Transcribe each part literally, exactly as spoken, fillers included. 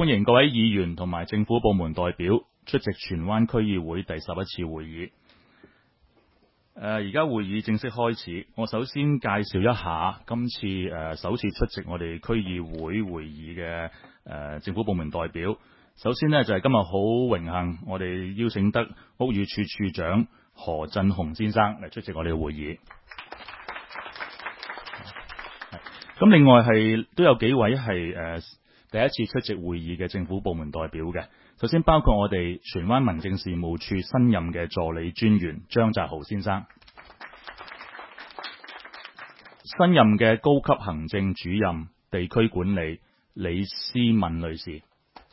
歡迎各位議員同埋政府部門代表出席荃灣區議會第十一次會議。誒，而家會議正式開始。我首先介紹一下今次誒、呃、首次出席我哋區議會會議嘅誒、呃、政府部門代表。首先呢，就係、是、今日好榮幸，我哋邀請得屋宇署署長何振雄先生嚟出席我哋嘅會議。咁另外係都有幾位係誒、呃、第一次出席會議嘅政府部門代表嘅。首先包括我哋荃灣民政事務處新任嘅助理專員張澤豪先生，新任嘅高級行政主任地區管理李思敏女士。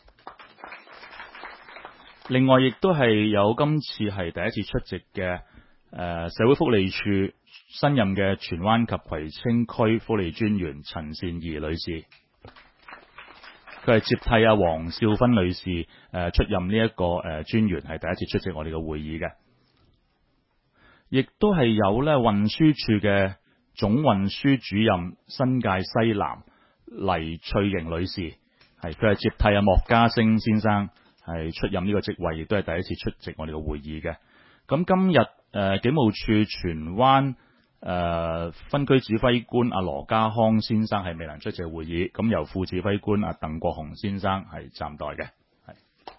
另外亦都係有今次係第一次出席嘅誒、呃、社會福利署新任嘅荃灣及葵青區福利專員陳善儀女士。佢係接替阿黃少芬女士誒、呃、出任呢、這、一個誒、呃、專員，係第一次出席我哋嘅會議嘅。亦都係有咧運輸署嘅總運輸主任新界西南黎翠瑩女士，係佢係接替阿莫家星先生係出任呢個職位，亦都係第一次出席我哋嘅會議嘅。咁今日誒、呃、警務處荃灣誒、呃，分區指揮官阿羅家康先生係未能出席會議，咁由副指揮官阿鄧國雄先生係暫代嘅。係，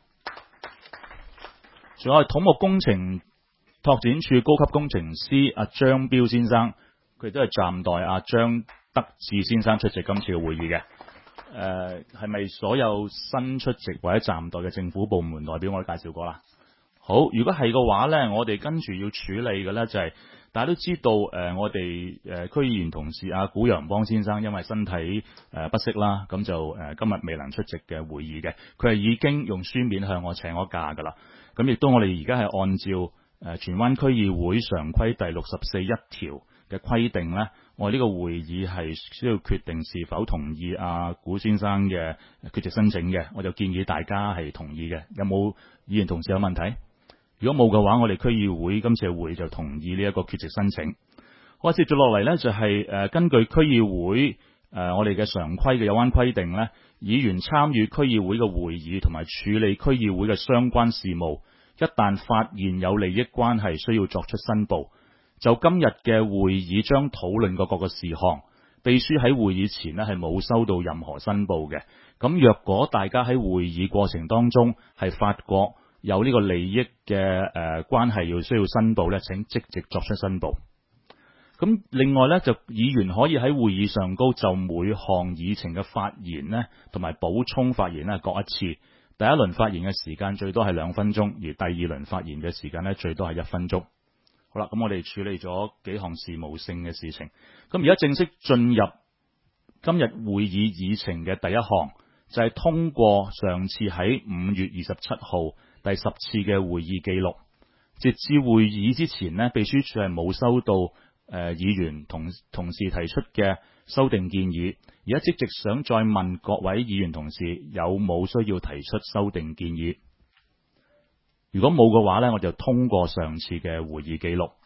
仲有土木工程拓展處高級工程師阿張彪先生，佢都係暫代阿張德志先生出席今次嘅會議嘅。誒、呃，係咪所有新出席或者暫代嘅政府部門代表我都介紹過啦？好，如果係嘅話呢，我哋跟住要處理嘅呢就係、是。大家都知道，誒、呃，我哋誒區議員同事阿古陽邦先生因為身體誒、呃、不適啦，咁就誒、呃、今日未能出席嘅會議嘅。佢係已經用書面向我請咗假噶啦。咁亦都我哋而家係按照誒、呃、荃灣區議會常規第六十四一條嘅規定呢，我哋呢個會議係需要決定是否同意阿、啊、古先生嘅缺席申請嘅。我就建議大家係同意嘅。有冇議員同事有問題？如果冇嘅話，我哋區議會今次嘅會就同意呢一個缺席申請。我接住落嚟呢，就係、是、誒根據區議會誒、呃、我哋嘅常規嘅有關規定呢，議員參與區議會嘅會議同埋處理區議會嘅相關事務，一旦發現有利益關係需要作出申報，就今日嘅會議將討論嘅各個事項，秘書喺會議前呢係冇收到任何申報嘅。咁若果大家喺會議過程當中係發覺有呢個利益嘅誒、呃、關係要需要申報呢，請即席作出申報。咁另外呢，就議員可以喺會議上高就每項議程嘅發言呢，同埋補充發言呢各一次。第一輪發言嘅時間最多係兩分鐘，而第二輪發言嘅時間呢，最多係一分鐘。好啦，咁我哋處理咗幾項事務性嘅事情。咁而家正式進入今日會議議程嘅第一項，就係、是、通過上次喺五月二十七號第十次嘅會議記錄。截至會議之前呢，秘書處係冇收到誒、呃、議員同同事提出嘅修訂建議。而家即席想再問各位議員同事有冇需要提出修訂建議。如果冇嘅話呢，我就通過上次嘅會議記錄。